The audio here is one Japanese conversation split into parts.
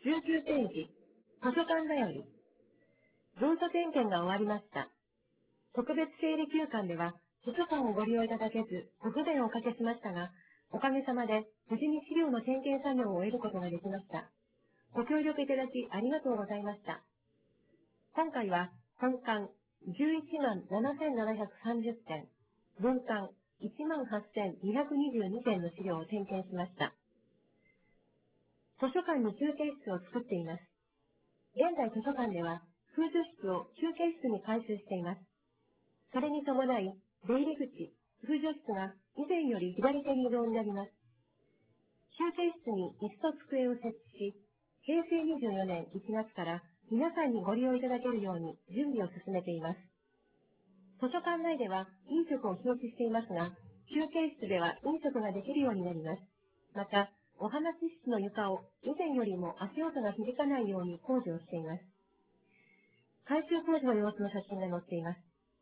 19ページ、図書館だより。文書点検が終わりました。特別整理休館では、図書館をご利用いただけず、ご不便をおかけしましたが、おかげさまで、無事に資料の点検作業を終えることができました。ご協力いただきありがとうございました。今回は、本館11万7730点、文館1万8222点の資料を点検しました。図書館に休憩室を作っています。現在図書館では、風書室を休憩室に改修しています。それに伴い、出入り口、風書室が以前より左手に移動になります。休憩室に椅子と机を設置し、平成24年1月から皆さんにご利用いただけるように準備を進めています。図書館内では飲食を禁止していますが、休憩室では飲食ができるようになります。また、お話室の床を以前よりも足音が響かないように工事をしています。改修工事の様子の写真が載っています。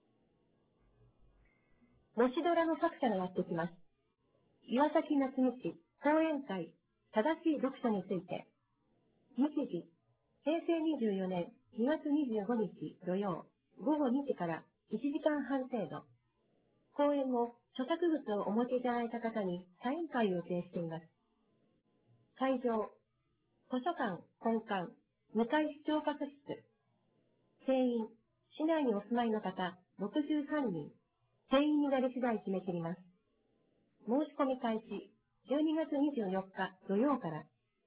もしドラの作者がやってきます。岩崎夏美氏講演会正しい読書について。日時、平成24年2月25日土曜午後2時から1時間半程度。講演後、著作物をお持ちいただいた方にサイン会を予定しています。会場、図書館本館2階視聴覚室。定員、市内にお住まいの方63人。定員になり次第締め切ります。申し込み開始、12月24日土曜から。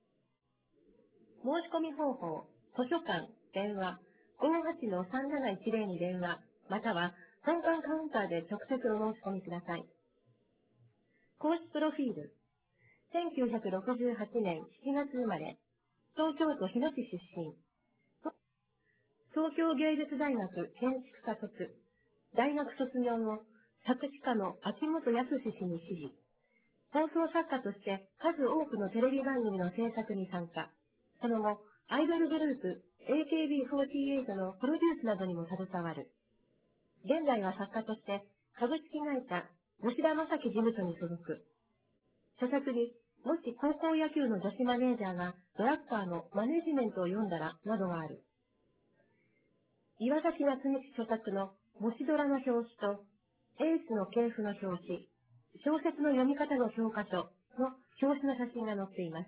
申し込み方法、図書館、電話、58-3710に電話、または本館カウンターで直接お申し込みください。公式プロフィール、1968年7月生まれ、東京都日野市出身、東京芸術大学建築科卒、大学卒業後、作詞家の秋元康氏に師事、放送作家として数多くのテレビ番組の制作に参加、その後、アイドルグループ AKB48 のプロデュースなどにも携わる。現在は作家として株式会社吉田正樹事務所に所属。著作に、もし高校野球の女子マネージャーがドラッカーのマネジメントを読んだらなどがある。岩崎夏美氏著作のもしドラの表紙とエースの系譜の表紙、小説の読み方の教科書の表紙の写真が載っています。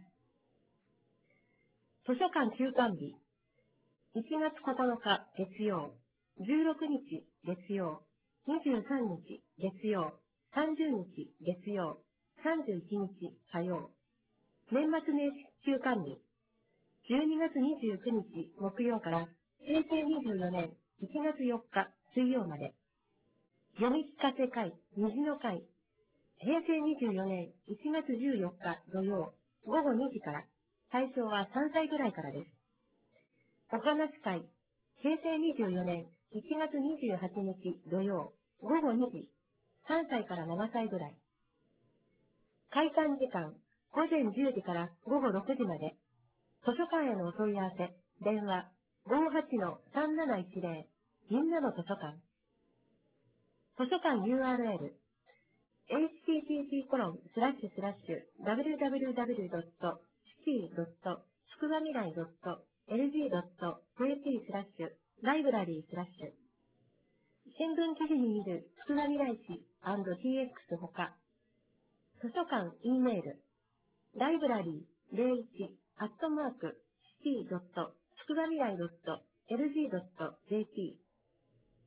図書館休館日、1月9日月曜、16日月曜、23日月曜、30日月曜、31日火曜。年末年始休館日、12月29日木曜から平成24年1月4日水曜まで。読み聞かせ会、虹の会、平成24年1月14日土曜午後2時から、対象は3歳ぐらいからです。お話会、平成24年1月28日土曜午後2時、3歳から7歳ぐらい。開館時間、午前10時から午後6時まで。図書館へのお問い合わせ、電話、58-3710、みんなの図書館。図書館 URL、http://www.city.tsukuba未来.lg.jp/library/ 新聞記事に見るつくばみらい市 &tx ほか、図書館 E メール、library01@city.tsukuba未来.lg.jp